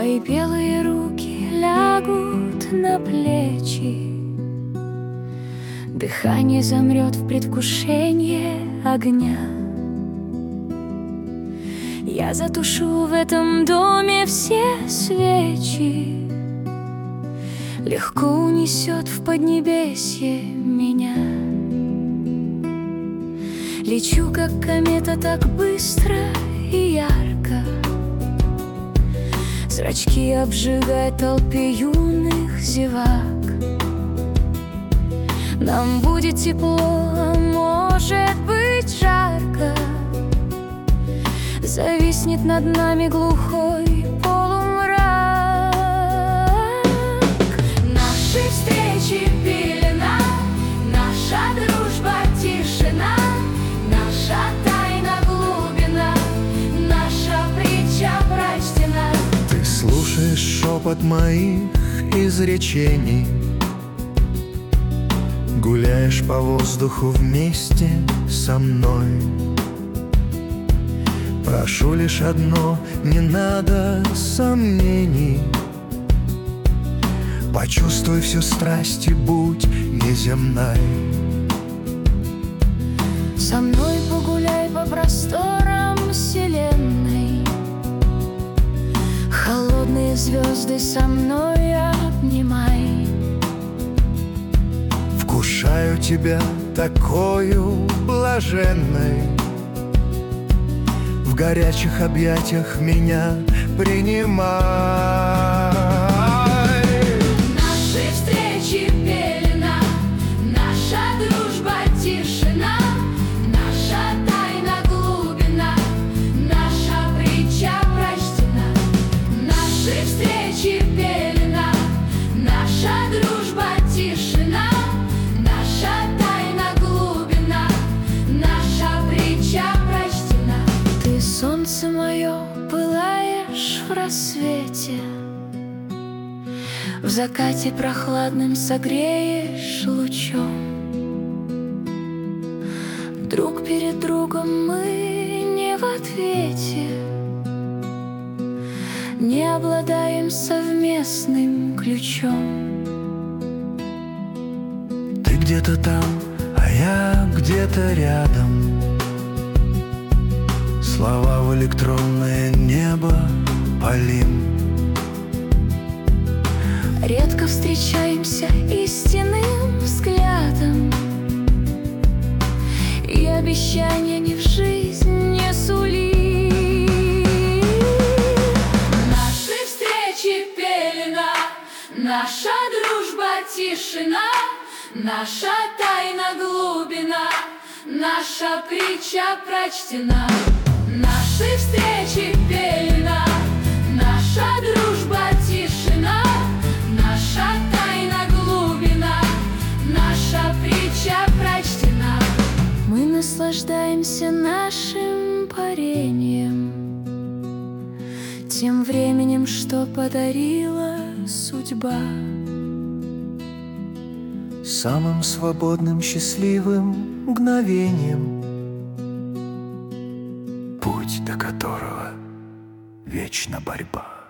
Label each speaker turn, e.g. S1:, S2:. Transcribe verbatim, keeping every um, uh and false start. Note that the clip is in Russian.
S1: Твои белые руки лягут на плечи, дыхание замрет в предвкушении огня. Я затушу в этом доме все свечи, легко унесет в поднебесье меня. Лечу, как комета, так быстро и ярко, зрачки обжигают толпе юных зевак. Нам будет тепло, а может быть жарко, зависнет над нами глухой полумрак. Наши встречи пелена, наша дружба тишина, наша тайна глубина, наша притча прочтена.
S2: Ты слушаешь шепот моих изречений, гуляешь по воздуху вместе со мной. Прошу лишь одно, не надо сомнений. Почувствуй всю страсть и будь неземной.
S1: Со мной погуляй по просторам вселенной, холодные звезды со мной обнимай.
S2: Вкушаю тебя такою блаженной, в горячих объятиях меня принимай.
S1: Наши встречи пелена, наша дружба тишина, наша тайна глубина, наша притча прочтена. Наши встречи пелена, наша дружба тишина, наша тайна глубина, наша притча прочтена. Ты, солнце мое, пылаешь в рассвете, в закате прохладным согреешь лучом. Друг перед другом мы не в ответе, не обладаем совместным ключом.
S2: Ты где-то там, а я где-то рядом. Слова в электронное небо палим.
S1: Редко встречаемся истинным взглядом, и обещания ни в жизнь не сули. Наши встречи пелена, наша дружба тишина, наша тайна глубина, наша притча прочтена. Наши встречи пелена, наша дружба тишина, наша тайна глубина, наша притча прочтена. Мы наслаждаемся нашим парением, тем временем, что подарила судьба.
S2: Самым свободным, счастливым мгновением, путь до которого вечна борьба.